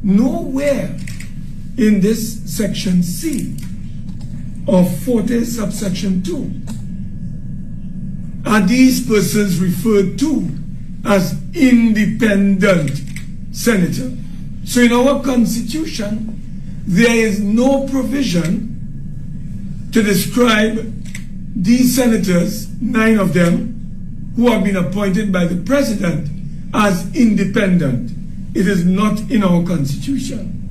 nowhere in this section C of 40 subsection 2 are these persons referred to as independent senator. So in our constitution, there is no provision to describe these senators, 9 of them, who have been appointed by the president as independent. It is not in our constitution.